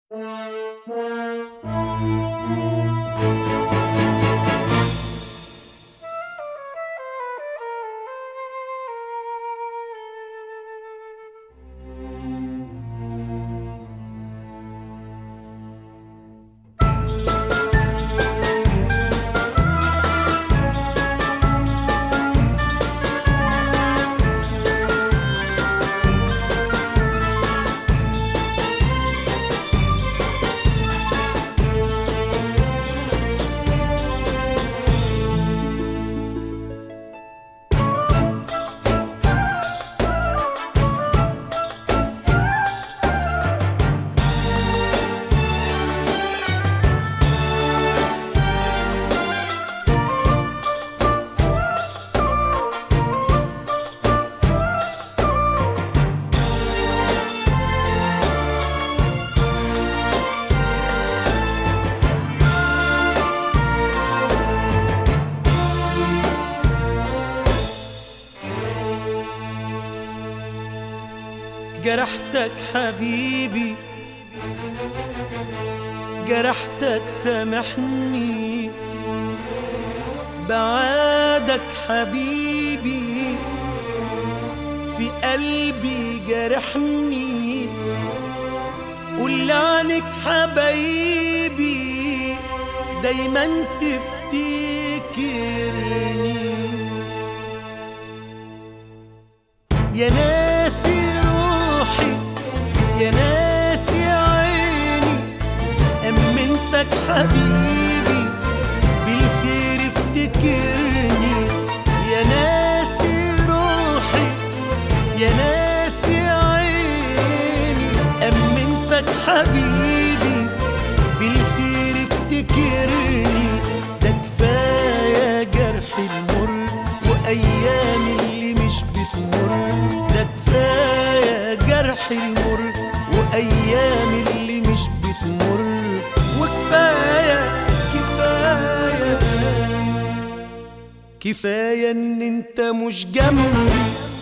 جرحتك حبيبي، جرحتك سامحني، بعادك حبيبي في قلبي جرحني. قول عنك حبايبي دايما تفتكرني. يا ناسي روحي، يا ناسي عيني، أمنتك حبيبي بالخير افتكرني. يا ناسي روحي، يا ناسي عيني، أمنتك حبيبي بالخير افتكرني. ده كفاية جرح المر وأيام اللي مش بتمر. ده كفاية جرح المر وأيام اللي مش بتمر. وكفاية كفاية كفاية إن أنت مش جنبي.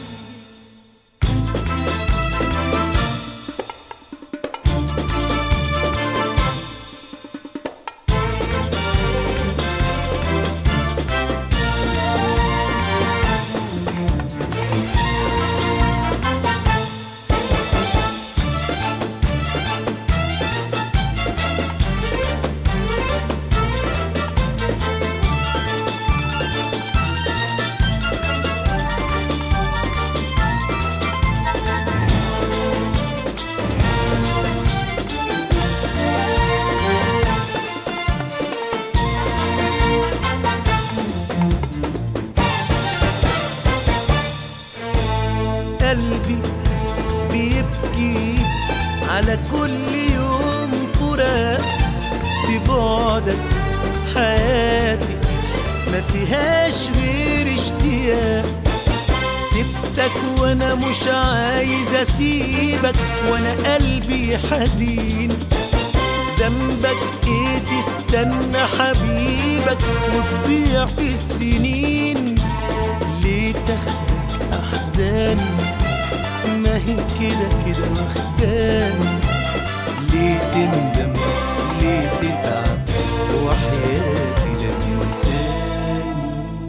قلبي بيبكي على كل يوم فراق. في بعدك حياتي ما فيهاش غير اشتياق. سبتك وانا مش عايز اسيبك، وانا قلبي حزين. ذنبك ايه تستنى حبيبك وتضيع في السنين؟ ليه تاخدك احزاني ما هي كده كده واخداني؟ ليه تندم ليه تتعب وحياتي لا تنساني؟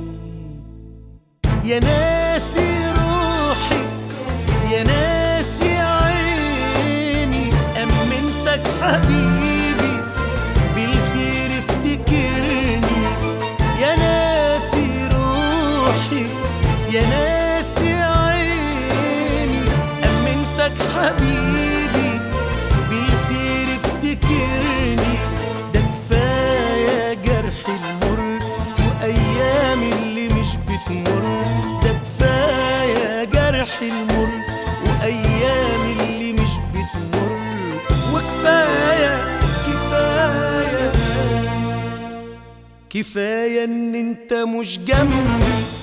يا ناسي روحي، يا ناسي عيني، أمنتك حبيبي بالخير افتكرني. يا ناسي روحي، يا ناسي عيني، أمنتك حبيبي بالخير افتكرني. ده كفاية جرح المر وأيام اللي مش بتمر. ده كفاية جرح المر وأيام اللي مش بتمر. وكفاية كفاية كفاية إن أنت مش جنبي.